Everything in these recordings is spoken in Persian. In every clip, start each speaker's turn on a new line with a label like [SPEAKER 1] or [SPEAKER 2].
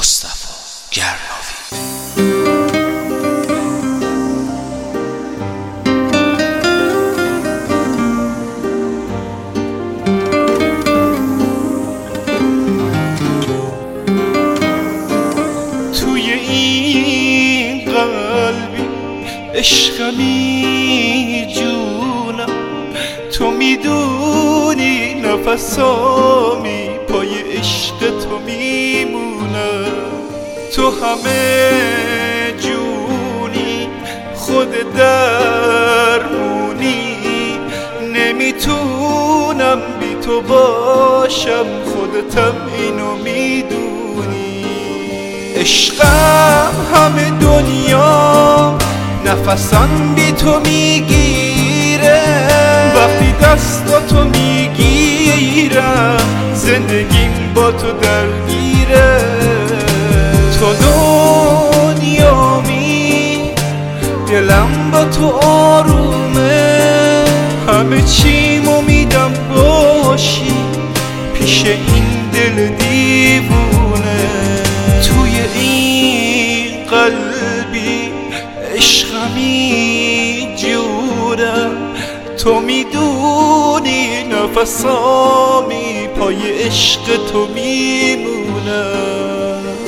[SPEAKER 1] مصطفی گرناوی.
[SPEAKER 2] توی این قلبی عشقمی جونم، تو میدونی نفسامی پای عشق تو میمونم. تو همه جونی خود درمونی، نمیتونم بی تو باشم، خودتم اینو میدونی. عشقم همه دنیا نفسم بی تو میگیره، وقتی دستاتو میگیرم زندگیم با تو درگیره. تو دنیامی دلم با تو آرومه، همه چیمو میدم باشی پیش این دل دیوونه. توی این قلبی عشقمی جورم، تو میدونی نفسامی پای عشق تو میمونم.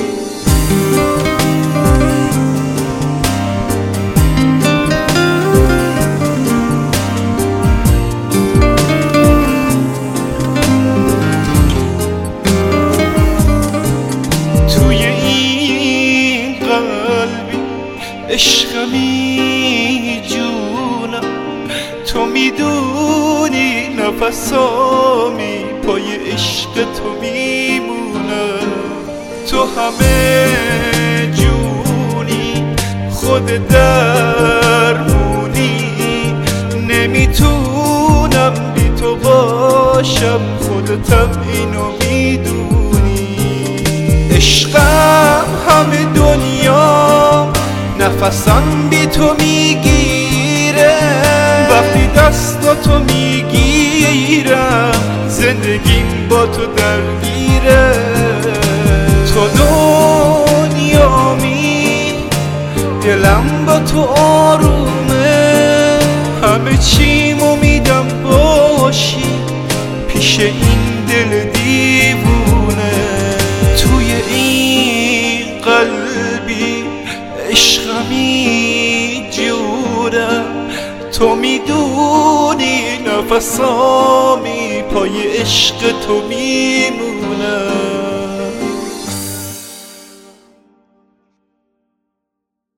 [SPEAKER 2] توی این قلبی عشقمی جونم، تو میدونی نفسامی پای عشق تو میمونم. تو همه جونی خود درمونی، نمیتونم بی تو باشم، خودتم اینو میدونی. عشقم همه دنیا نفسم بی تو میگیره، وقتی دستاتو میگیرم زندگیم با تو درگیره. تو دنیامی دلم با تو آرومه، همه چیمو میدم باشی پیش این دل دیوونه. توی این قلبی عشقمی جورم، تو میدونی نفسامی پای عشق تو میمونم.